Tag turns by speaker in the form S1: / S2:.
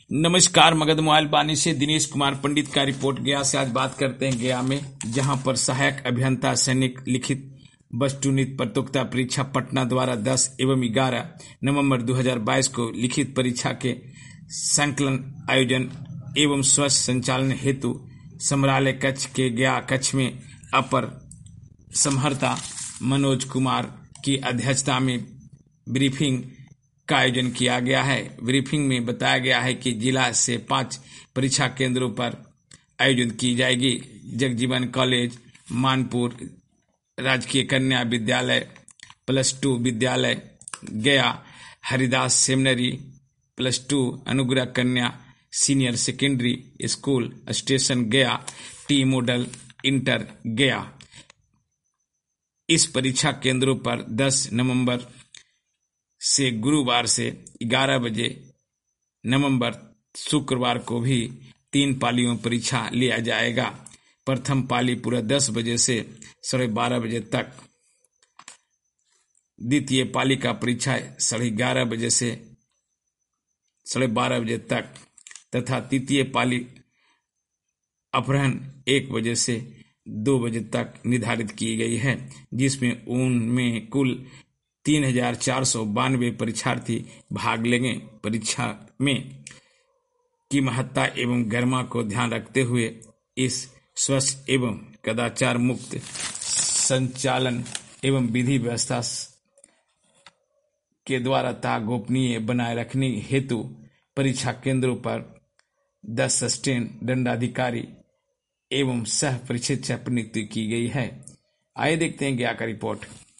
S1: नमस्कार, मगध मोबाइल बानी से दिनेश कुमार पंडित का रिपोर्ट गया से। आज बात करते हैं गया में, जहां पर सहायक अभियंता सैनिक लिखित वस्तुनिष्ठ प्रतियोगिता परीक्षा पटना द्वारा 10 एवं 11 नवंबर 2022 को लिखित परीक्षा के संकलन आयोजन एवं स्वच्छ संचालन हेतु समरालय कक्ष के गया कक्ष में अपर समहर्ता मनोज कुमार की अध्यक्षता में ब्रीफिंग का आयोजन किया गया है। ब्रीफिंग में बताया गया है कि जिला से 5 परीक्षा केंद्रों पर आयोजित की जाएगी। जगजीवन कॉलेज, मानपुर राजकीय कन्या विद्यालय +2 विद्यालय गया, Haridas seminary +2 Anugrah Kanya senior secondary school station गया, टी मॉडल इंटर गया। इस परीक्षा केंद्रों पर 10 नवंबर से गुरुवार से 11 बजे नवंबर शुक्रवार को भी 3 पालियों परीक्षा लिया जाएगा। प्रथम पाली पूरा 10 बजे से 12:30 बजे तक, द्वितीय पाली का परीक्षा 11:30 बजे से 12:30 बजे तक तथा तृतीय पाली अपराह्न 1 बजे से 2 बजे तक निर्धारित की गई है, जिसमें उनमें कुल 3,492 परीक्षार्थी भाग लेंगे। परीक्षा में की महत्ता एवं गरिमा को ध्यान रखते हुए इस स्वच्छ एवं कदाचार मुक्त संचालन एवं विधि व्यवस्था के द्वारा ता गोपनीय बनाए रखने हेतु परीक्षा केंद्रों पर 10 असिस्टेंट दंडाधिकारी एवं सह प्रशिक्षक नियुक्त की गई है। आइए देखते हैं गया का रिपोर्ट।